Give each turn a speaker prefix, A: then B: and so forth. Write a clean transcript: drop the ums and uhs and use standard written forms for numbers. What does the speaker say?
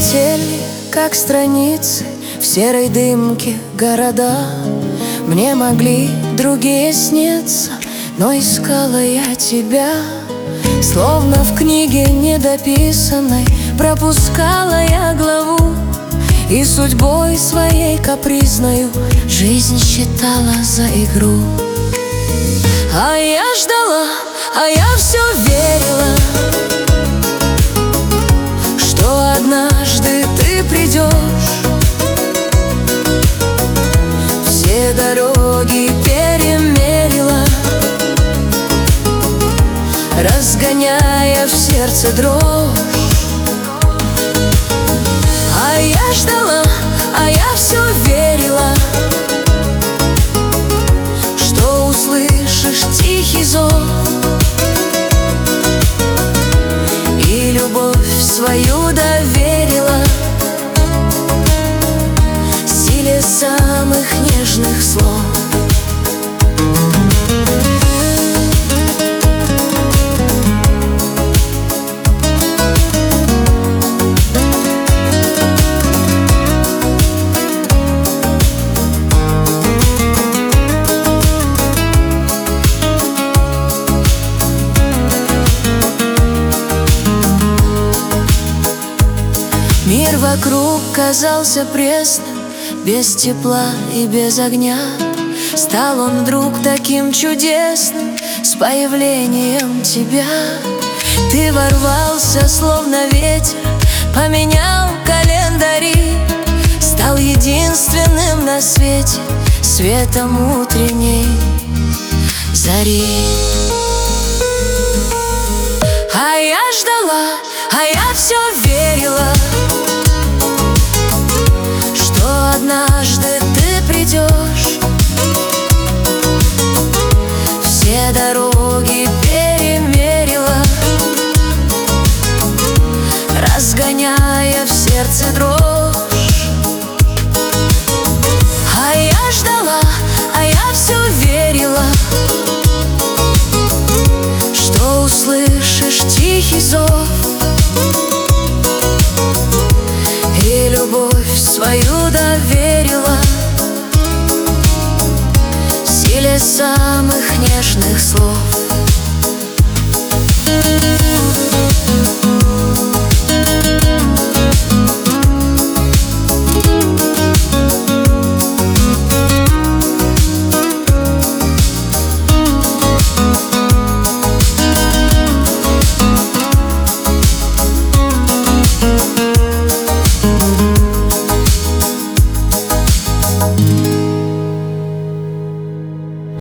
A: летели, как страницы в серой дымке города. Мне могли другие сниться, но искала я тебя. Словно в книге недописанной пропускала я главу, и судьбой своей капризною жизнь считала за игру. А я ждала, а я все верила, что однажды ты придешь. Все дороги перемерила, разгоняя в сердце дрожь. А я ждала, а я все верила, что услышишь тихий зов и любовь свою доверила силе самых нежных слов. Мир вокруг казался пресным, без тепла и без огня. Стал он вдруг таким чудесным с появлением тебя. Ты ворвался, словно ветер, поменял календари, стал единственным на свете светом утренней зари. А я ждала, а я все верила, что однажды ты придешь. Все дороги перемерила, разгоняя в сердце дрожь. А я ждала, а я все верила, что услышишь тихий зов и любовь свою доверила силе самых нежных слов.